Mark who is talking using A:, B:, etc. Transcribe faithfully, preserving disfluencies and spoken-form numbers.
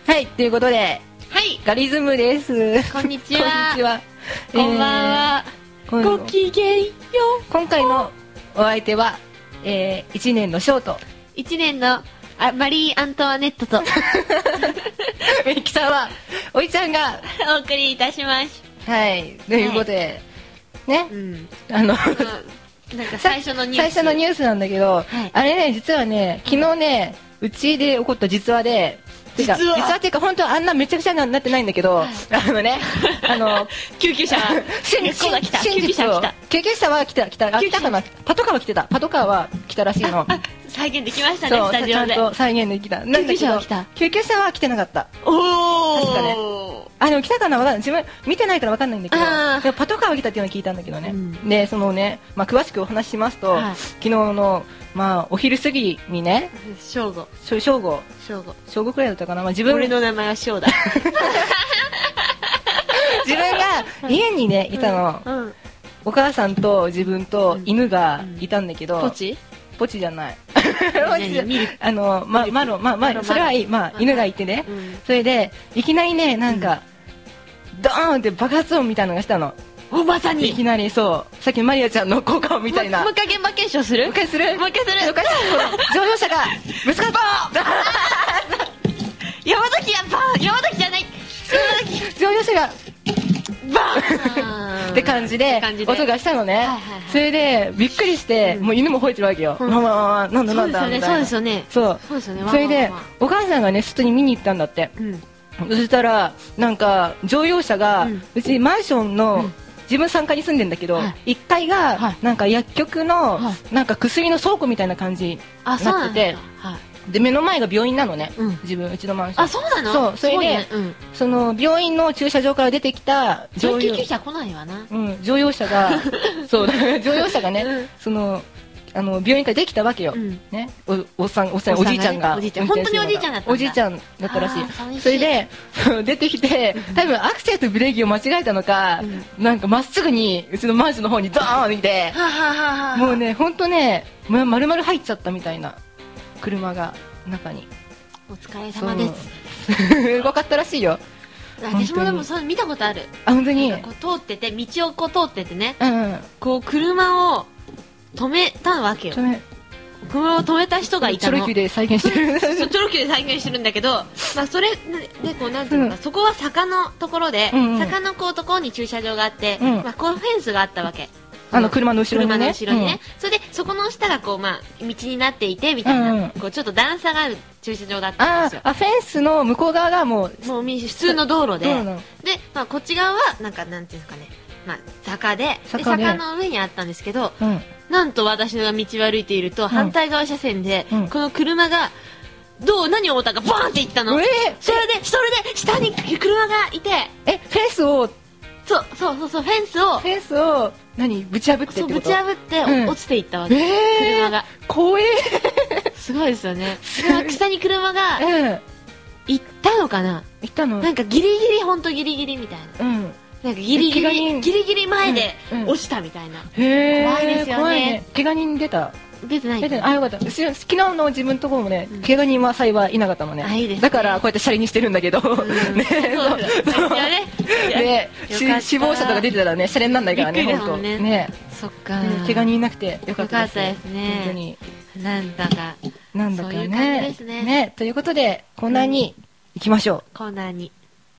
A: はい、ということで、
B: はい、
A: ガリズムです。
B: こんにちは。
A: こんにちは。
B: こんばんは。えー、ごきげんよう。
A: 今回のお相手は、えー、いちねんのショート。
B: いちねんのあマリー・アントワネットと。
A: みきさんは、おいちゃんが
B: お送りいたします。
A: はい、ということで、はい、ね、うん、あの、
B: なんか最初のニュース。
A: 最初のニュースなんだけど、はい、あれね、実はね、昨日ね、うちで起こった実話で、実は実話っていうか本当はあんなめちゃくちゃになってないんだけど、はい、あのね、あの
B: 救急車救急車来た救急車来た
A: 救急車は来た来たあ来たかなパトカーは来てたパトカーは来たらしいの。
B: 再現できましたねスタジオで。
A: ちゃんと再現できた。
B: 救急車は来た。
A: 救急車は来てなかった。
B: おお。
A: 確かね。あでも来たかなわかんない。自分見てないからわかんないんだけど、でもパトカーは来たっていうのを聞いたんだけどね。うん、でそのね、まあ詳しくお話ししますと、はい、昨日のまあお昼過ぎにね、
B: 正午
A: 正午
B: 正午
A: 正午くらいだったかな。まあ自分
B: 俺の名前は正だ。
A: 自分が家にねいたの。うんうん、お母さんと自分と犬がいたんだけど。
B: ポチ？
A: ポチじゃない。あのまマロまあまあそれはいいまあ犬がいてね。それでいきなりねなんかドーンって爆発音みたいなのがしたの。
B: おまさに
A: いきなりそうさっきマリアちゃんの効果音みたいな。
B: もう一回現場検証する？
A: もう一回する？
B: もう一回する？
A: 乗用車がぶつかった。
B: 山崎やバーン山崎じゃない
A: 乗用車が
B: バーン
A: って感じで音がしたのね。それでびっくりしてもう犬も吠えてるわけよ。ママママなんだなんだみたいな。
B: そうですよね。
A: そうそれでお母さんがね外に見に行ったんだって。そしたらなんか乗用車がうちマンションの自分さんがいに住んでんだけどいっかいがなんか薬局のなんか薬の倉庫みたいな感じになってて。で目の前が病院なのね、うん、自分うちのマンション。
B: あそうなの。
A: そうそれで、ねうん、その病院の駐車場から出てきた
B: 乗用救急車来ないわな、
A: うん、乗用車がそう乗用車がね、うん、そのあの病院からできたわけよ、うん、ね、おおっさんおっさんおじいちゃんが、
B: ね、本当におじいちゃんだったんだ。
A: おじいちゃんだったらしい。それで出てきて多分アクセルとブレーキを間違えたのか、うん、なんかまっすぐにうちのマンションの方にドーンってもうね本当ねま丸々入っちゃったみたいな車が中に。
B: お疲れ様です。
A: すごかったらしいよ。
B: 私もでもそれ見たことある。
A: あ本当に。
B: こう通ってて道をこう通っててね、
A: うんうん、こう
B: 車を止めたわけよ。車を止めた人がいたの。
A: チョロキュで再現してる。
B: チョロキュで再現してるんだけど、まあそれでこうなんていうのか、うん、そこは坂のところで、うんうん、坂のこうところに駐車場があって、うん、まあこうフェンスがあったわけ。
A: あの車の後ろにね。
B: 車の後ろにね。うん、それでそこの下がこうまあ道になっていてみたいな、うんうん、こうちょっと段差がある駐車場だったんですよ。
A: ああフェンスの向こう側がもう
B: もう普通の道路で、でまあこっち側はなんかなんていうんですかね、まあ坂で、坂で、坂の上にあったんですけど、うん、なんと私が道を歩いていると、うん、反対側車線で、うん、この車がどう何を思ったかバーンっていったの。えー、それでそれで下に車がいて、
A: えフェンスを
B: そうそうそうそうフェンスを
A: フェンスを何ぶち破ってってこと？
B: ぶち破って、うん、落ちていったわけ、えー、車が
A: 怖え
B: すごいですよね。それは下に車が行ったのかな。
A: 行ったの
B: なんかギリギリ本当ギリギリみたいな、うん、なんかギリギリギリギリ前で落ちたみたいな、うんうん、
A: へ
B: 怖いですよね。
A: 怖いね。怪我人出た？
B: 出てない。
A: 出てない。あよかった。昨日の自分のところもね、うん、怪我人は幸いいなかったのね。
B: あいいですね。
A: だからこうやってシャレにしてるんだけど、うん、ねそうね死亡者とか出てたらねシャレになんないからね本当ね。ね
B: そっか。
A: 怪我人いなくてよかったです。
B: よかったですね。本当になんだか
A: なんだかね。
B: そういう感じですね。
A: ねということでコーナーに行きましょう。
B: コーナーに。